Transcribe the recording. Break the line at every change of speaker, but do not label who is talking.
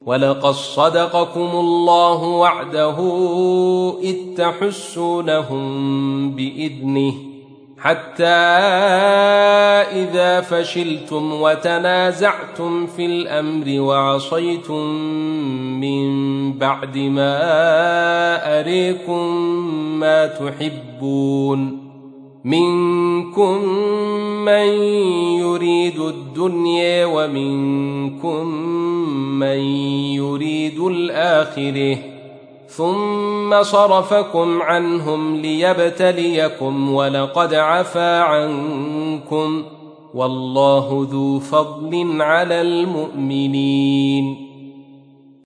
ولقد صدقكم الله وعده إذ تحسونهم بإذنه حتى إذا فشلتم وتنازعتم في الأمر وعصيتم من بعد ما أريكم ما تحبون منكم من يريد الدنيا ومنكم من يريد الآخرة ثم صرفكم عنهم ليبتليكم ولقد عفا عنكم والله ذو فضل على المؤمنين.